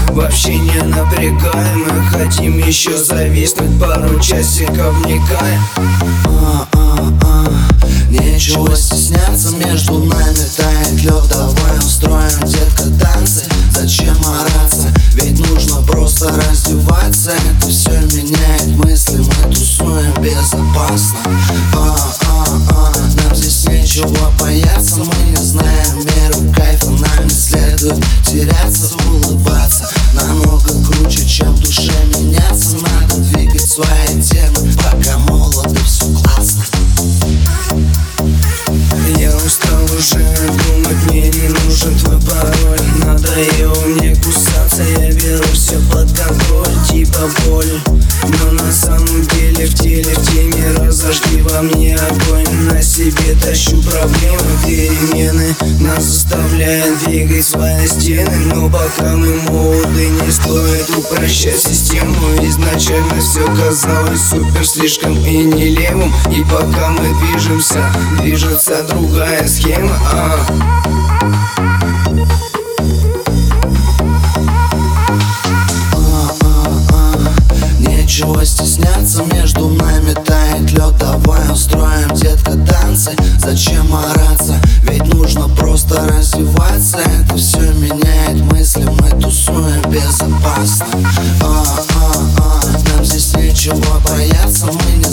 вообще не напрягаем. Мы хотим еще зависнуть пару часиков, вникаем. Нечего стесняться, между нами тает лед. Давай устроим, детка, танцы. Зачем ораться? Ведь нужно просто раздеваться. Это все меняет мысли, мы тусуем безопасно. Нам здесь нечего бояться. Мы не знаем меру кайфа, нам не следует теряться, улыбаться. Намного круче, чем в душе меняться. Надо двигать свои темы, пока молоды, все классно. Я устал уже думать, мне не нужен твой пароль. Надоело мне кусаться, я беру все под контроль. Типа боль, но на самом деле в теле, в теме. Разожги во мне огонь, на себе тащу проблемы. Перемены нас заставляют двигать свои стены. Но пока мы молоды, не стоит упрощать систему. Изначально все казалось супер, слишком и нелепым. И пока мы движемся, движется другая схема. Нечего стесняться, между нами тает лед. Давай устроим, детка, танцы. Зачем ораться? Ведь нужно просто раздеваться. Это все меняет мысли, мы тусуем безопасно. Нам здесь нечего бояться, мы не